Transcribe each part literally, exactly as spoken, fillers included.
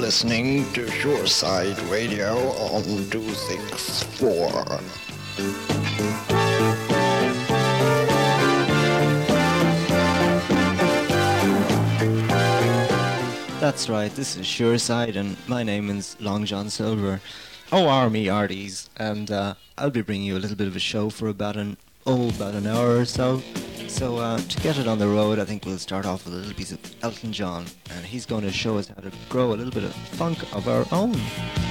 listening to Shoreside Radio on two sixty-four. That's right, this is Shoreside and my name is Long John Silver. Oh, Army Arties, and uh, I'll be bringing you a little bit of a show for about an oh, about an hour or so. So uh, to get it on the road, I think we'll start off with a little piece of Elton John, and he's going to show us how to grow a little bit of funk of our own.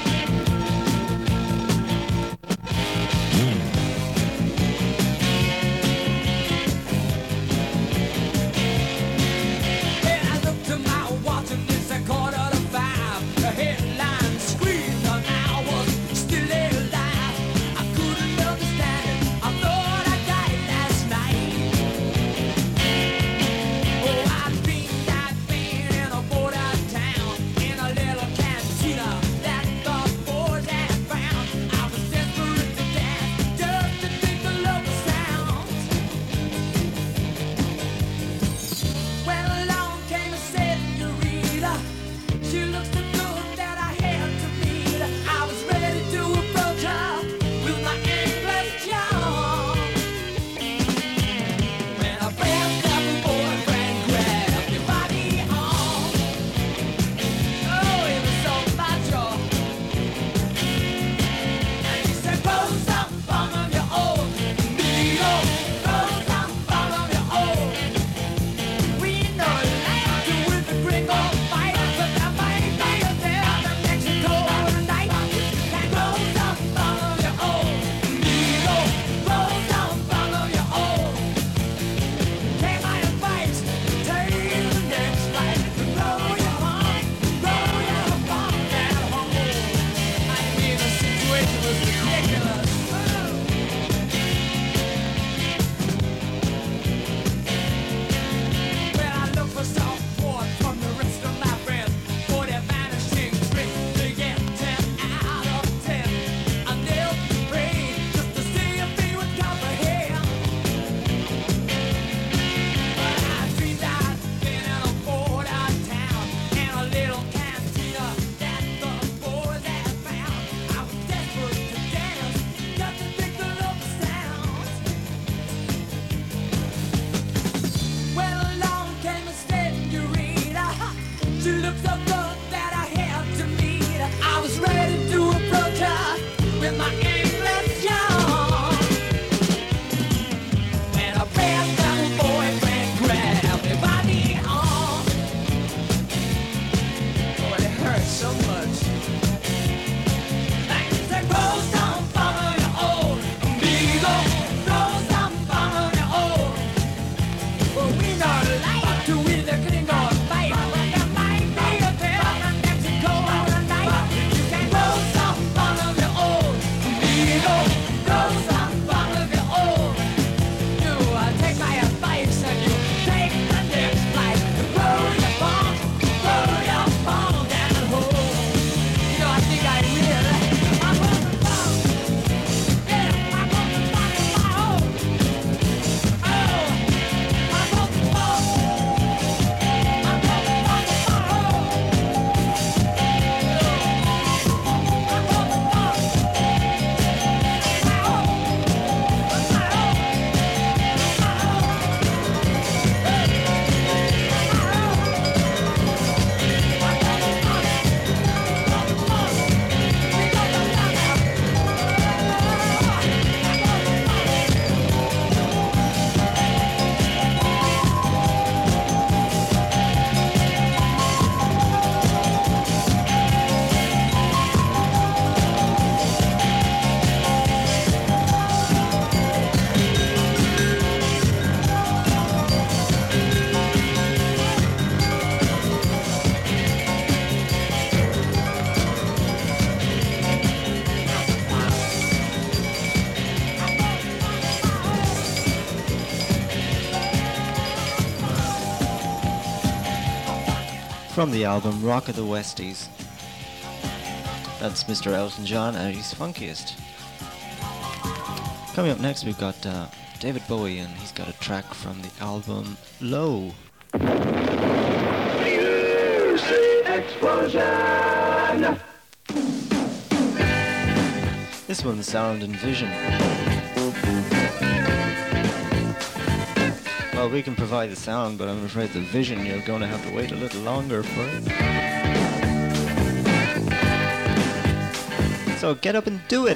From the album Rock of the Westies. That's Mister Elton John at his funkiest. Coming up next we've got uh, David Bowie, and he's got a track from the album Low. Music. Explosion! This one's Sound and Vision. Well, we can provide the sound, but I'm afraid the vision, you're going to have to wait a little longer for it. So get up and do it!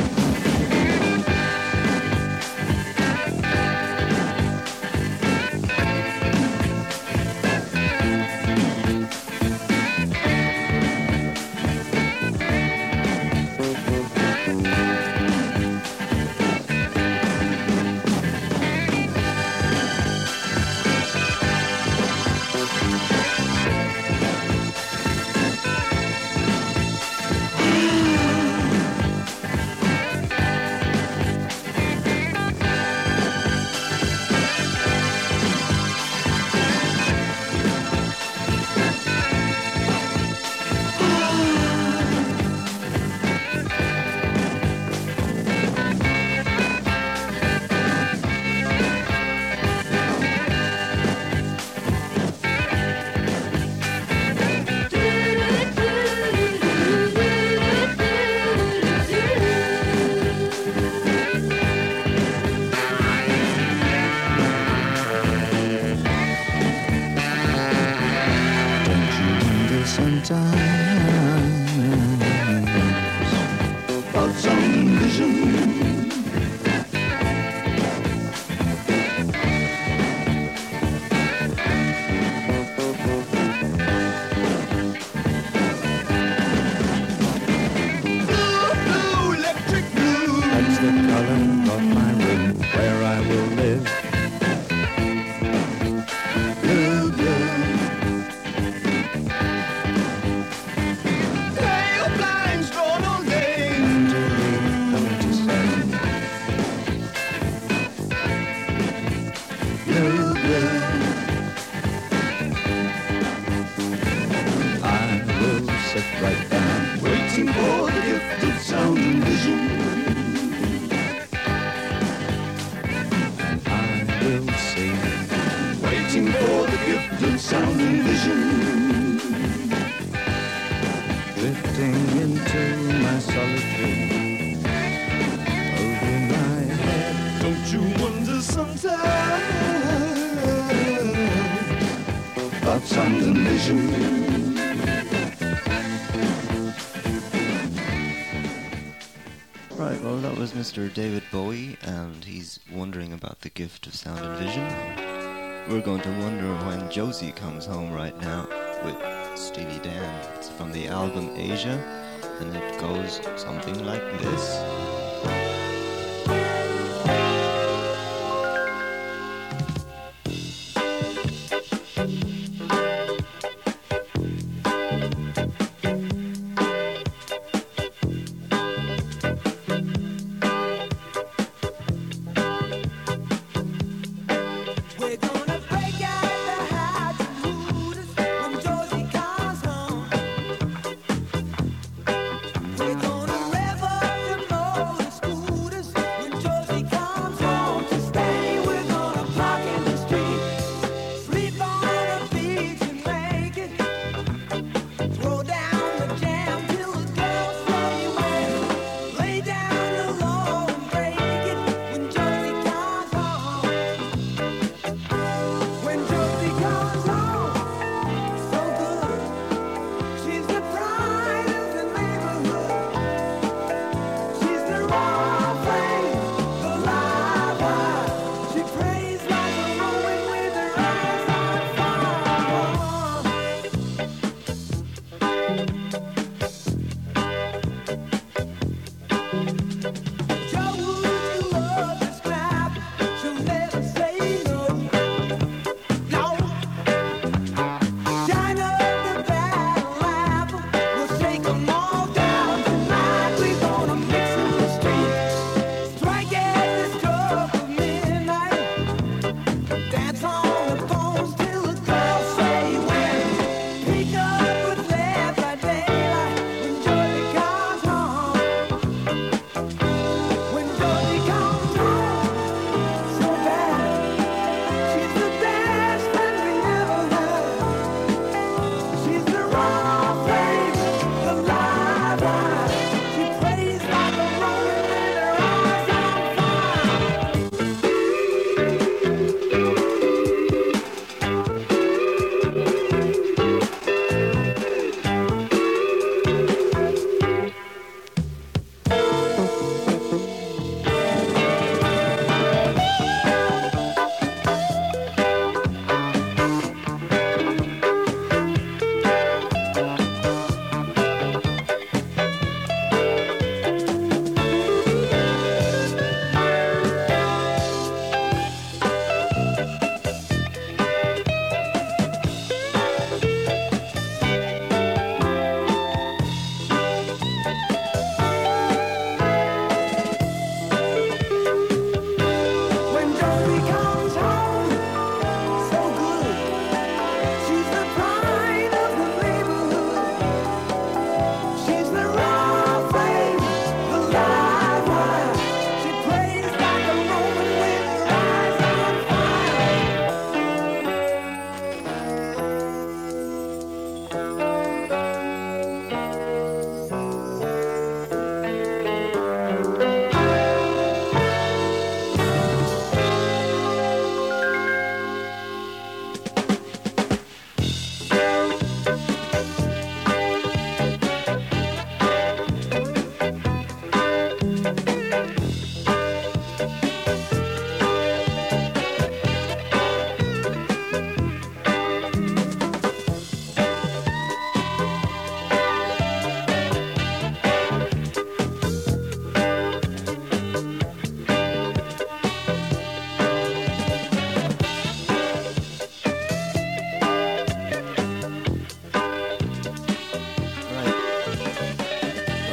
Right, well that was Mister David Bowie, and he's wondering about the gift of sound and vision. We're going to wonder when Josie comes home right now with Steely Dan. It's from the album Asia, and it goes something like this. We're gonna rev up the motors.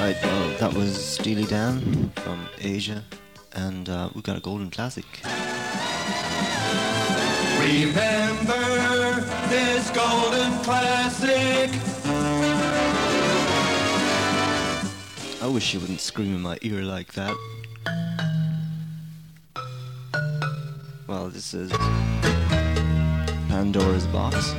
Right, well, that was Steely Dan from Asia, and uh, we got a golden classic. Remember this golden classic. I wish you wouldn't scream in my ear like that. Well, this is Pandora's Box,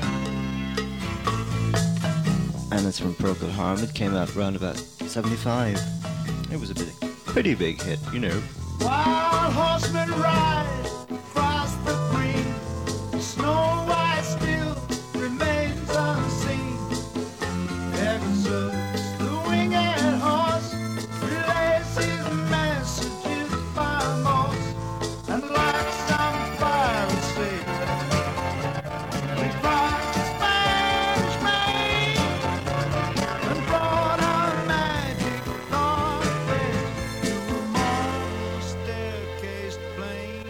and it's from Procol Harum. It came out around about seventy-five. It was a big, pretty big hit, you know. Wild horsemen ride across the green. Snow White still remains unseen. Pegasus, the winged horse, relays his messages by Morse. And like some pirate sailor, we crossed the Spanish Main and brought our magic northwest to a marble staircased plain.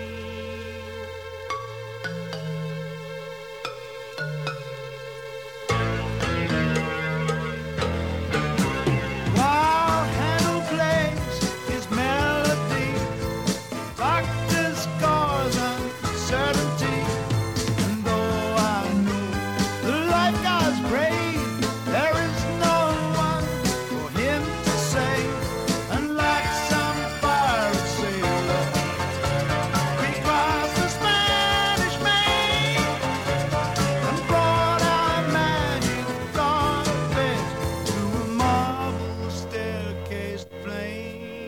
While Handel plays his melody, doctor scores uncertainty. And though I know the life God's brave, there is no one for him to save. And like some pirate sailor, we crossed the Spanish Main and brought our magic northwest to a marble staircased plain.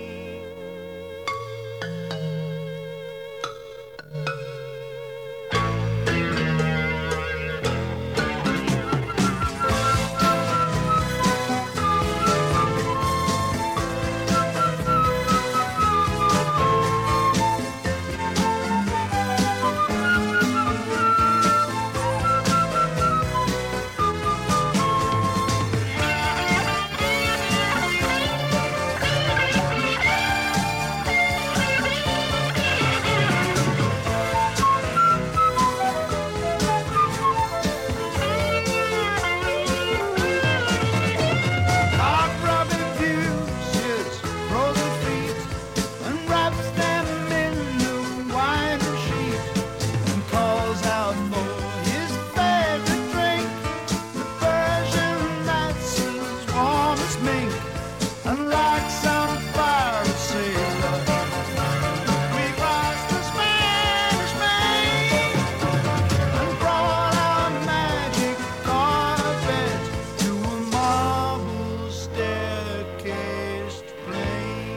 Cock-robin views his frozen feet and wraps them in new wine sheet and calls out for his favorite drink, the Persian that's as warm as mink. And like some pirate sailor, we crossed the Spanish Main and brought our magic northwest to a marble staircased plain.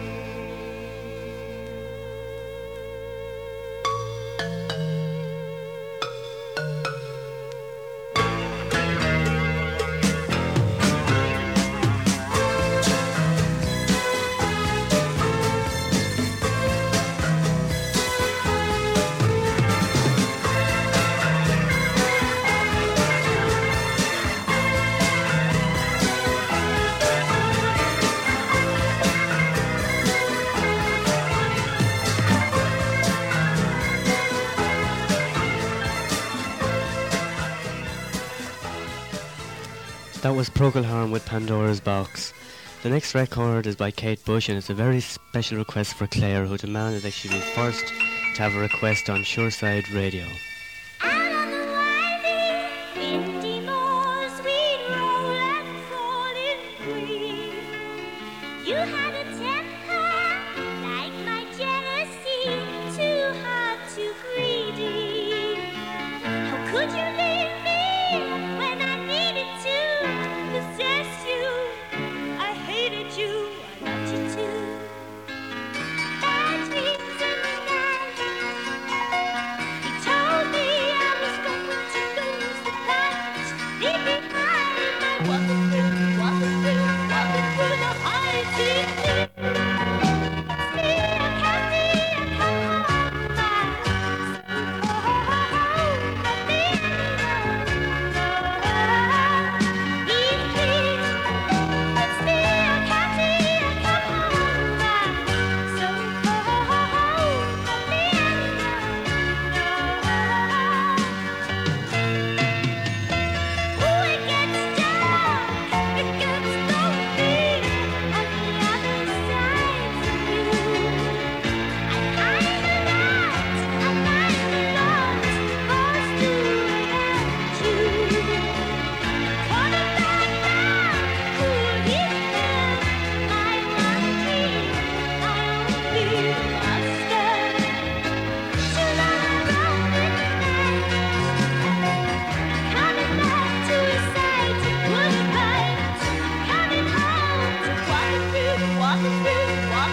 That was Procol Harum with Pandora's Box. The next record is by Kate Bush, and it's a very special request for Claire, who demanded that she be first to have a request on Sureside Radio. Out on the winding, windy moors, we'd roll and fall in green. You had a temper like my jealousy, too hard, too greedy. How could you leave me when I needed to possess you? I hated you, I loved you too. Bad dreams in the night. He told me I was going to lose the fight. Leave behind my walking through, walking through, walking through the high sea.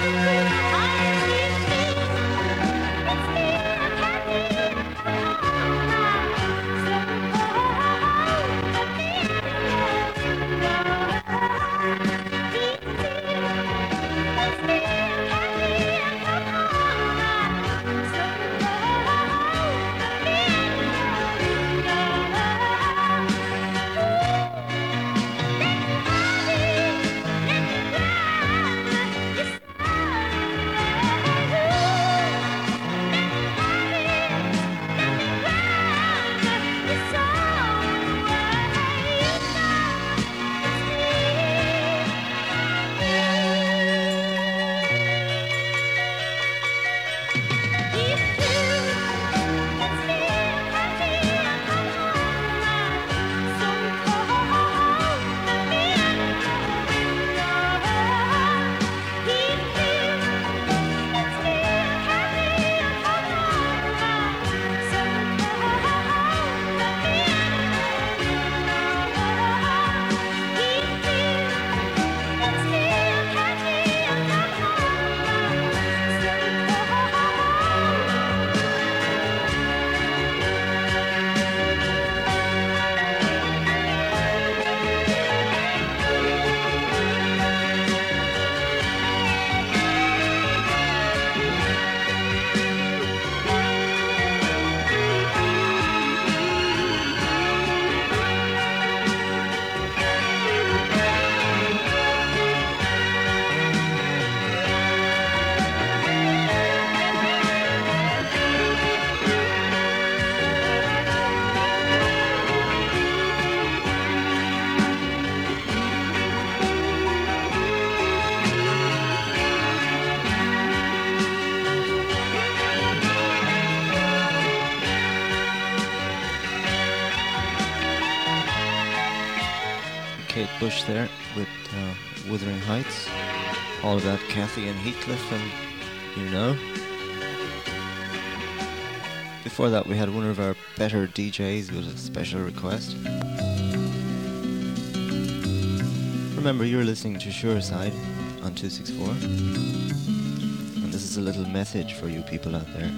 Kate Bush there with uh, Wuthering Heights. All about Kathy and Heathcliff and you know. Before that we had one of our better D Js with a special request. Remember you're listening to Sure Side on two sixty-four. And this is a little message for you people out there.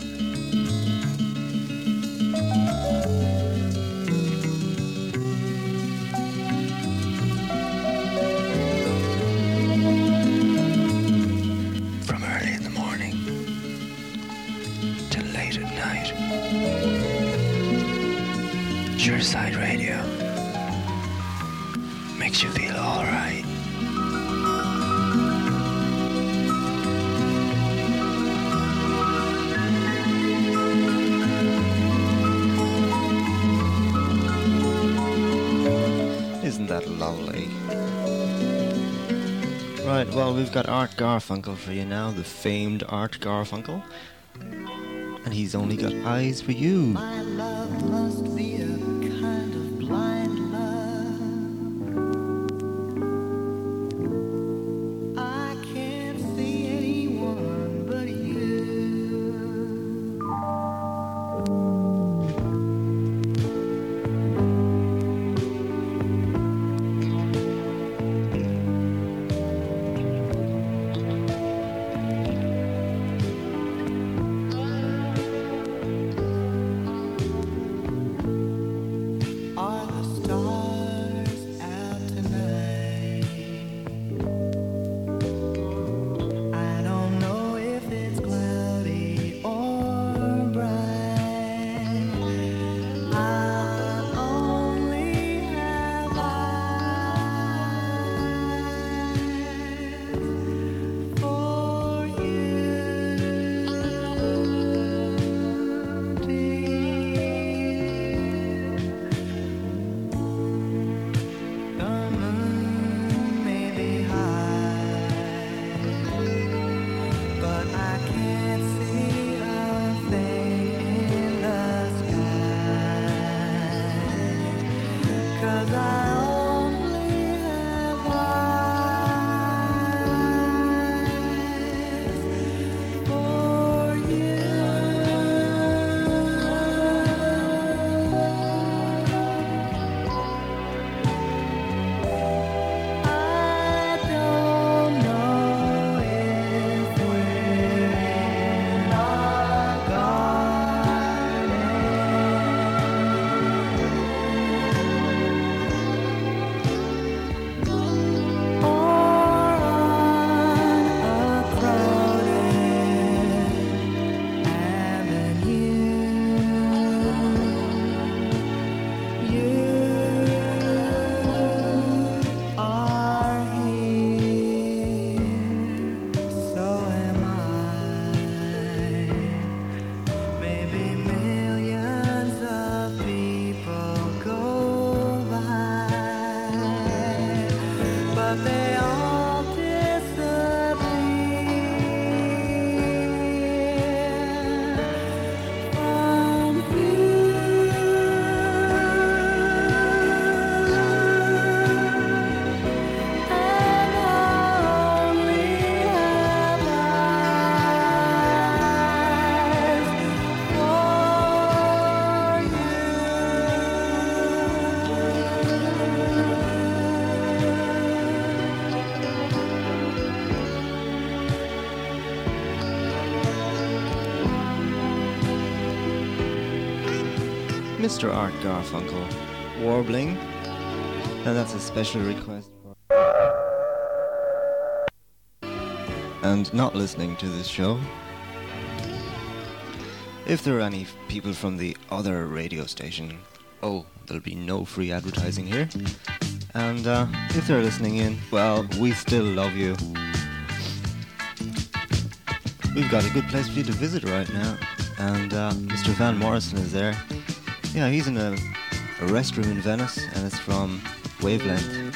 Sureside Radio makes you feel alright. Isn't that lovely? Right, well, we've got Art Garfunkel for you now, the famed Art Garfunkel. And he's only got eyes for you. My love must be a kind of blind love. I can't see anyone but you. Mister Art Garfunkel, Warbling, and that's a special request for... and not listening to this show. If there are any people from the other radio station, oh, there'll be no free advertising here. And uh, if they're listening in, well, we still love you. We've got a good place for you to visit right now. And uh, Mister Van Morrison is there. Yeah, he's in a, a restroom in Venice, and it's from Wavelength.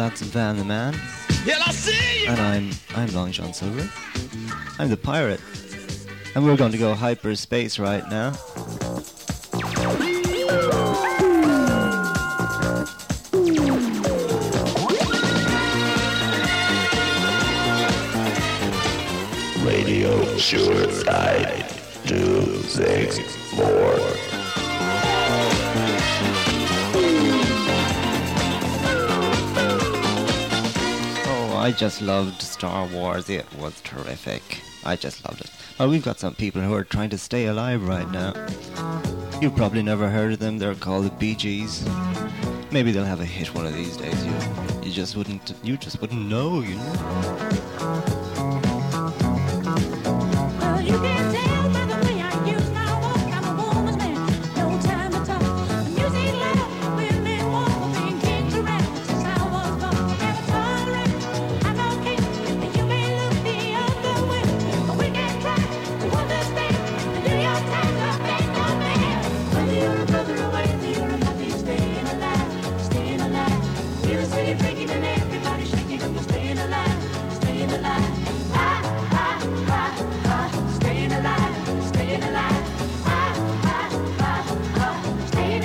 that's Van the Man. Yeah, I see you. And I'm I'm Long John Silver. I'm the pirate. And we're going to go hyperspace right now. Radio Suicide two six four. I just loved Star Wars. It was terrific. I just loved it. Well, we've got some people who are trying to stay alive right now. You've probably never heard of them. They're called the Bee Gees. Maybe they'll have a hit one of these days. You, you just wouldn't. You just wouldn't know. You know. Well, you can tell by the way I use my walk. I'm a woman's man. No time to talk. The music loud. Women walk. Being kicked around since I was born. Never tolerate. I'm okay. And you may look the other way, but we can try to understand the New York Times of being no man. Whether you're a brother or whether you're a mother, staying alive, staying alive. Feel the city breaking and everybody shaking up. You're staying alive, staying alive. Ah, ah, ah, ah. Staying alive, staying alive. Ah, ah, ah, ah. Staying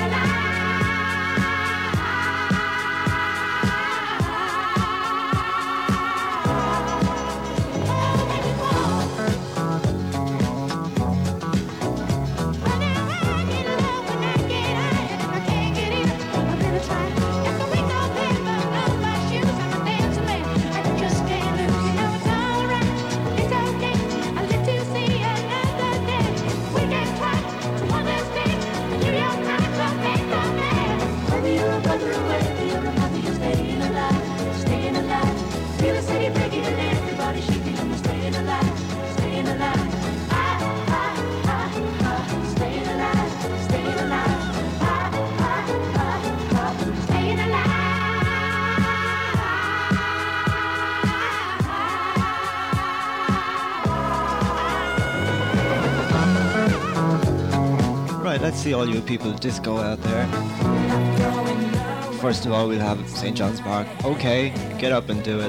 Right, let's see all you people disco out there. First of all, we'll have Saint John's Park. Okay, get up and do it.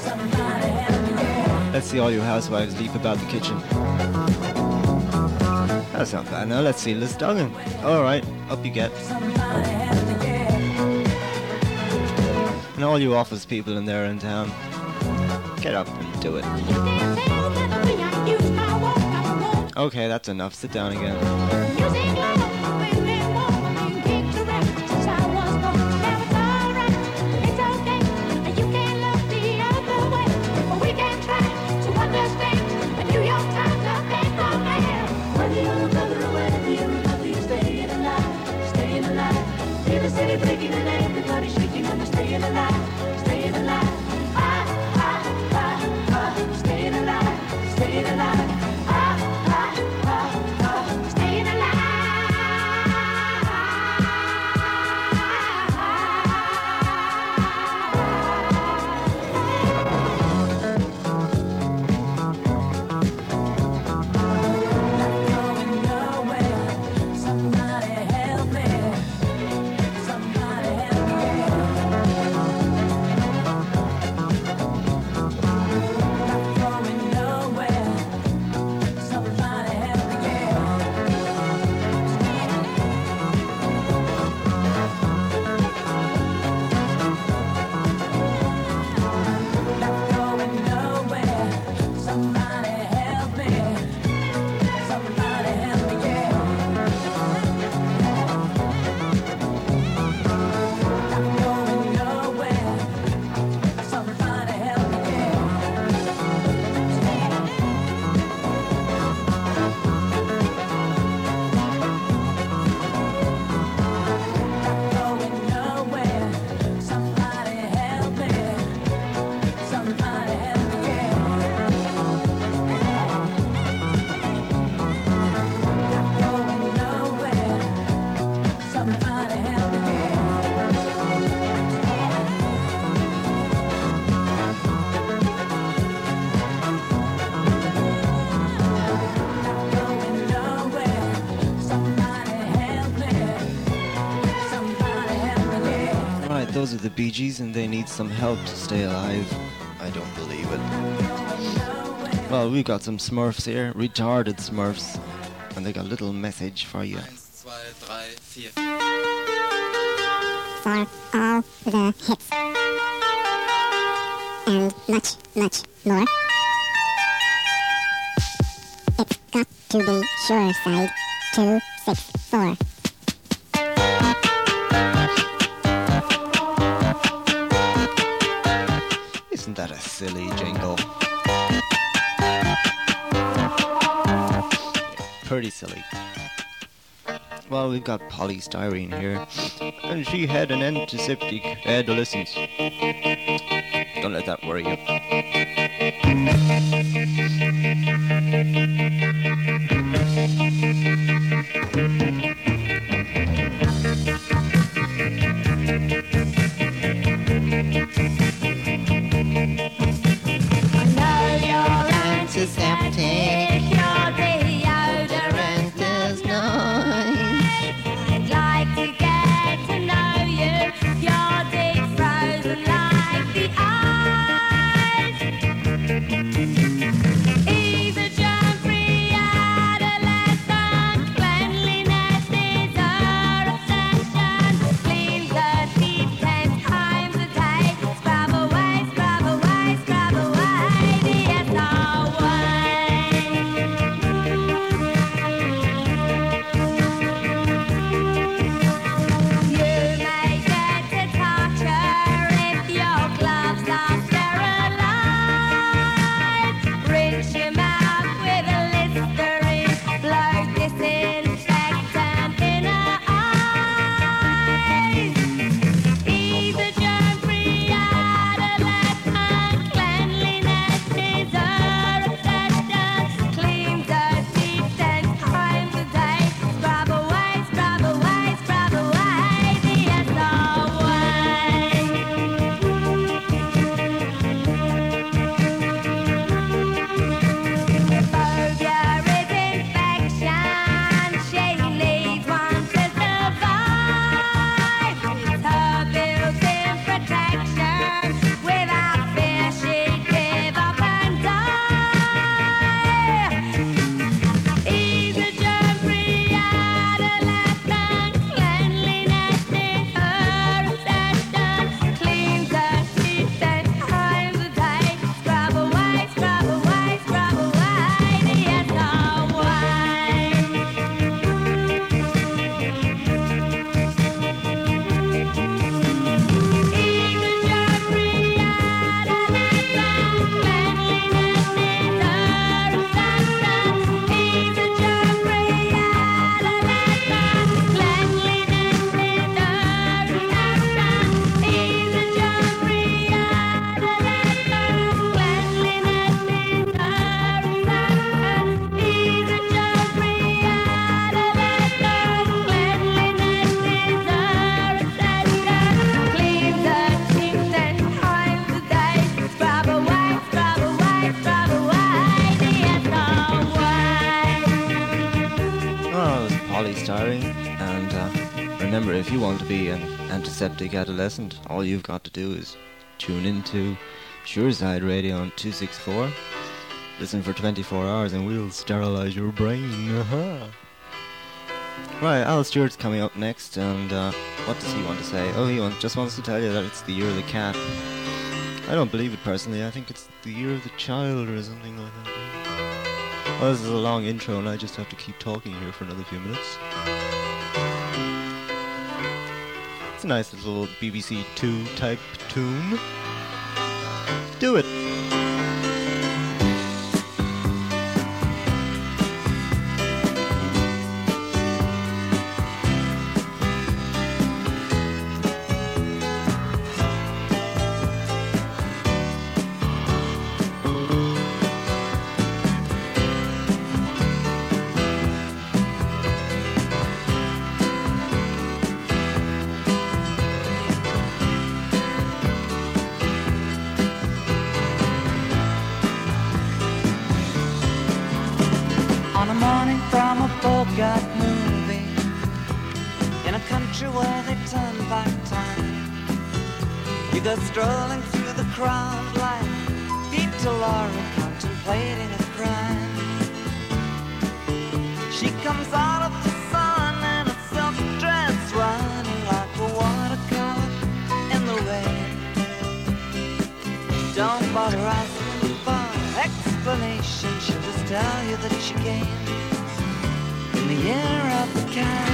Let's see all you housewives leap about the kitchen. That's not bad. Now let's see Lisduggan. Alright, up you get. And all you office people in there in town, get up and do it. Okay, that's enough. Sit down again. Breaking and everybody shaking and staying alive, staying alive. Ah, ah, ah, ah, staying alive, staying alive. Ah, ah, ah, ah, staying Those are the Bee Gees, and they need some help to stay alive. I don't believe it. Well, we've got some Smurfs here, retarded Smurfs, and they got a little message for you. For all the hits. And much, much more. It's got to be Sure Side two six four. Isn't that a silly jingle? Pretty silly. Well, we've got polystyrene here, and she had an antiseptic adolescence. Don't let that worry you. I know you're antiseptic, your deodorant is nice. I'd like to get to know you, you're deep frozen like the ice. Either germ-free adolescent, cleanliness is our obsession. Clean the teeth ten times a day, scrub away, scrub away, scrub away the S R You may get to torture if your gloves are sterilized. Rinse your mouth with a Listerine, blow disinfectant in her eyes. Either germ-free adolescent, cleanliness is her obsession. Clean the teeth ten times a day, scrub away, scrub away, scrub away the S R Phobia is infection, she needs one to survive. It's her built-in protection, without fear she'd give up and die. Either germ-free adolescent, cleanliness is her obsession. Clean the teeth ten times a day, scrub away, scrub away, scrub away the S R Either germ-free adolescent, cleanliness is her obsession. Either germ-free adolescent, cleanliness is her obsession. Either germ-free adolescent, cleanliness is her obsession. Either germ-free adolescent, cleanliness is her obsession. Clean the teeth ten times a day, scrub away, scrub away, scrub away the S R Oh, it was polystyrene. And uh, remember, if you want to be an antiseptic adolescent, all you've got to do is tune into Sure Side Radio on two sixty-four. Listen for twenty-four hours and we'll sterilize your brain. Uh-huh. Right, Al Stewart's coming up next, and uh, what does he want to say? Oh, he want, just wants to tell you that it's the year of the cat. I don't believe it personally. I think it's the year of the child or something like that. Well, this is a long intro and I just have to keep talking here for another few minutes. It's a nice little B B C Two type tune. Do it! On a morning from a Bogart movie, in a country where they turn back time, You go strolling through the crowd like Peter Lorre contemplating a crime. She comes out of the sun in a silk dress, running like a watercolor in the rain. Don't bother asking for explanation, she'll just tell you that she came in the year of the cat.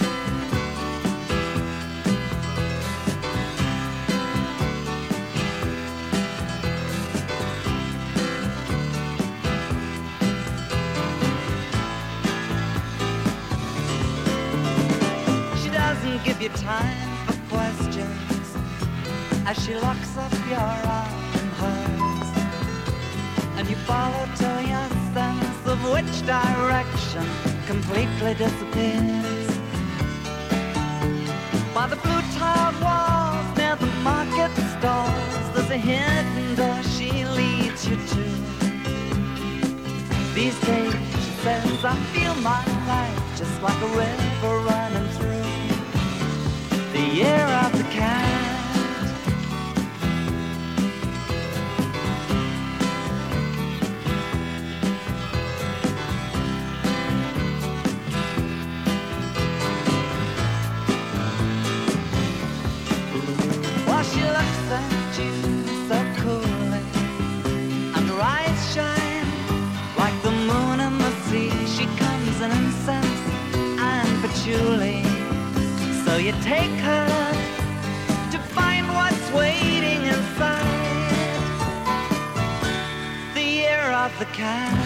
Give you time for questions as she locks up your arm in hers, and you follow till your sense of which direction completely disappears. By the blue tiled walls near the market stalls, there's a hidden door she leads you to. These days, she says, I feel my life just like a river running through the year of the cat. While she looks at you so coolly, and her eyes shine like the moon and the sea, she comes in incense and patchouli. So you take her to find what's waiting inside the year of the cat.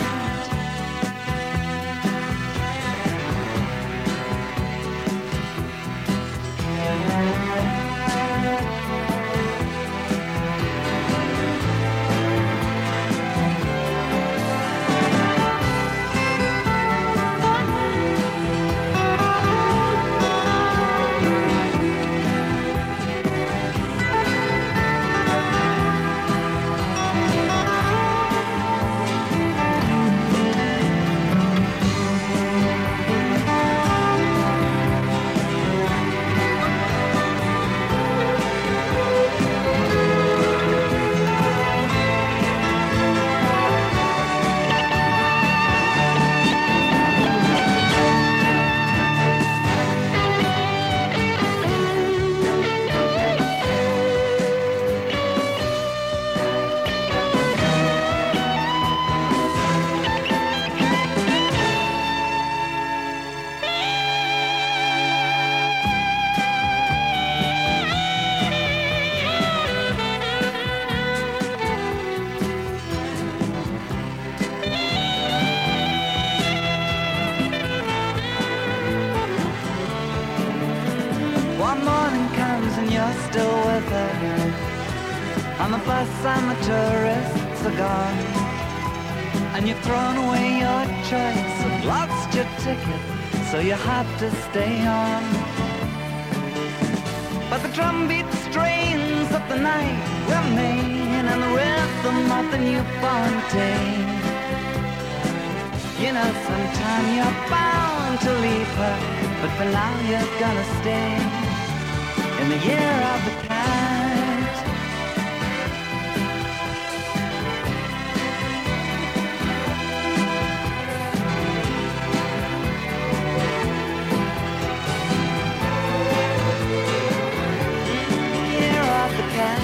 Still with her on the bus and the tourists are gone, and you've thrown away your choice and lost your ticket, so you have to stay on. But the drumbeat strains of the night remain, and the rhythm of the newborn day. You know sometime you're bound to leave her, but for now you're gonna stay in the year of the cat. Year of the cat.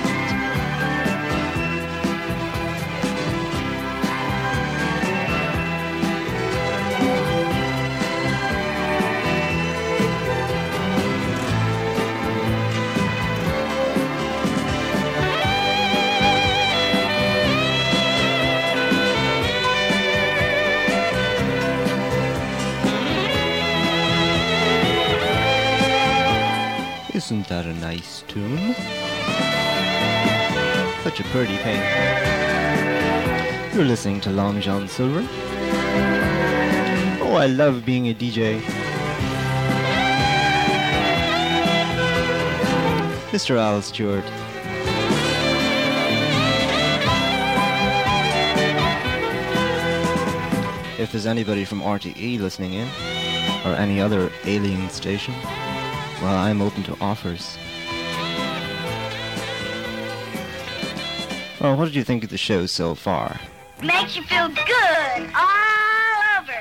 Isn't that a nice tune? Such a pretty thing. You're listening to Long John Silver. Oh, I love being a D J. Mister Al Stewart. If there's anybody from R T E listening in, or any other alien station, well, I'm open to offers. Well, what did you think of the show so far? Makes you feel good all over.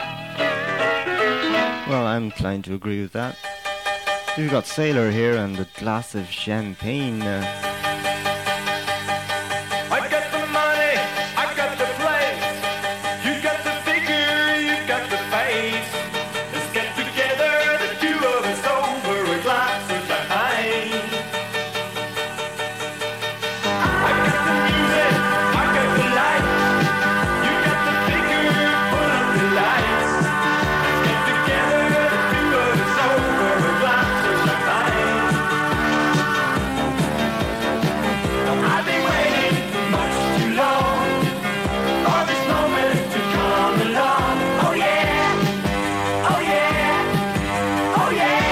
Well, I'm inclined to agree with that. We've got Sailor here and a glass of champagne. Uh, I got the money, I got the place. You got the figure, you got the face. Let's get together, the two of us over a glass of champagne. I got the music, I got the lights. You got the figure, put up the lights. Let's get together, the two of us over a glass of champagne. I've been waiting much too long for this moment to come along. Oh yeah, oh yeah, oh yeah.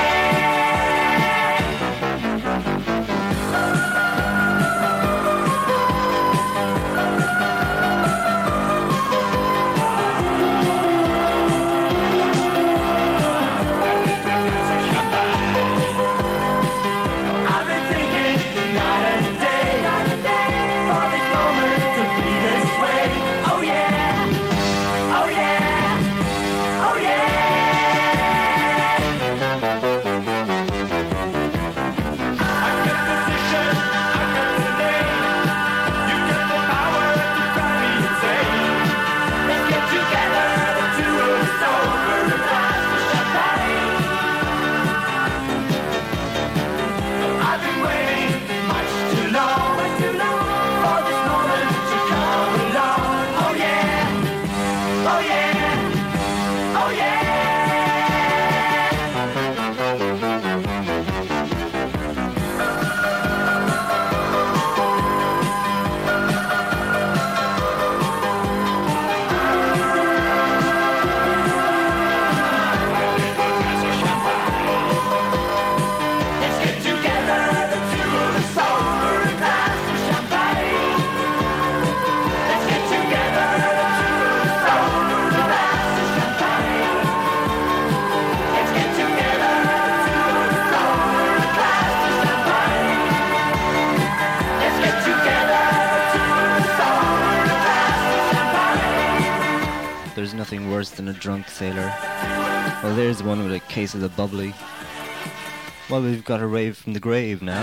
I've been thinking night and day for this moment to be this way. Oh yeah, oh yeah, oh yeah. I got the position, I got the name. You got the power to drive me insane. Let's get together, the two of us over a glass of champagne. I've been waiting much too long, much too long for this moment to come along. Oh yeah, oh yeah, oh yeah. Let's get together, the two of us over a glass of champagne. Let's get together, the two of us over a glass of champagne. Let's get together, the two of us over a glass of champagne. Let's get together, the two of us over a glass of champagne. there's nothing worse than a drunk sailor. Well, there's one with a case of the bubbly. Well, we've got a rave from the grave now.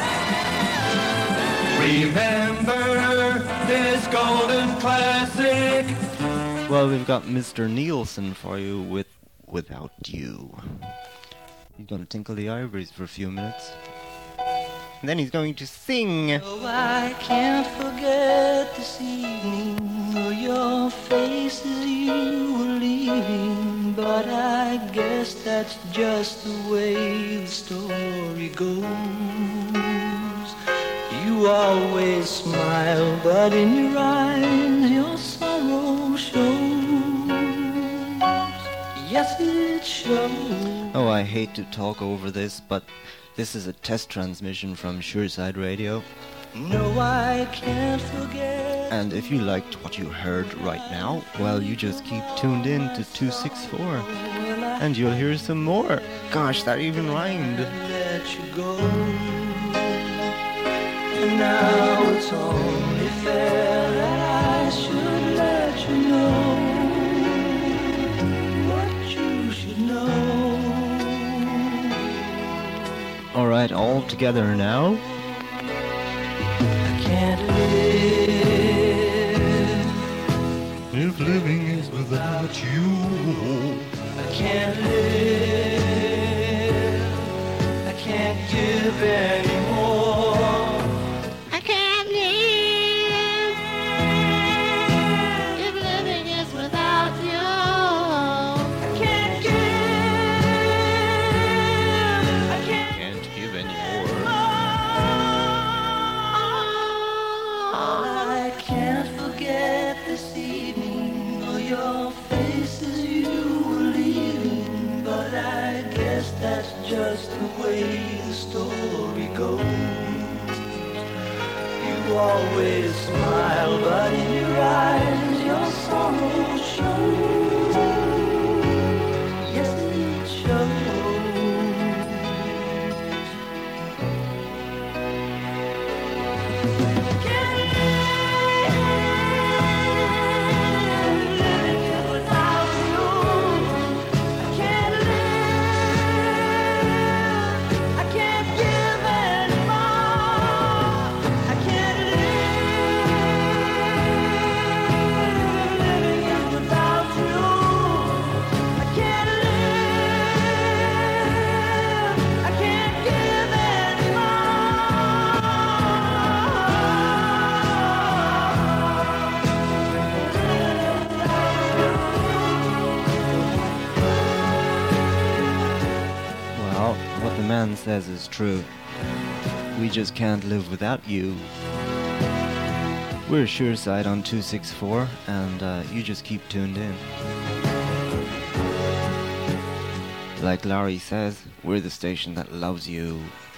Remember this golden classic. Well, we've got Mister Nielsen for you with Without You. He's going to tinkle the ivories for a few minutes. And then he's going to sing. Oh, I can't forget this evening or your face as you were leaving, but I guess that's just the way the story goes. You always smile, but in your eyes your sorrow shows. Yes, it shows. Oh, I hate to talk over this, but this is a test transmission from Sureside Radio. No, I can't forget. And if you liked what you heard right now, well, you just keep tuned in to two sixty-four. And you'll hear some more. Gosh, that even rhymed. Let you go. And now it's only fair that I should let you know what you should know. Alright, all together now. I can't live If living is without you, I can't live. I can't give anymore. I can't live if living is without you. I can't give. I can't. Can't give anymore. I can't forget this evening or your face as you were leaving, but I guess that's just the way the story goes. You always smile, but in your eyes your sorrow shows. Yes, it shows. I can't man says is true. We just can't live without you. We're Sureside on two sixty-four, and uh, you just keep tuned in. Like Larry says, we're the station that loves you.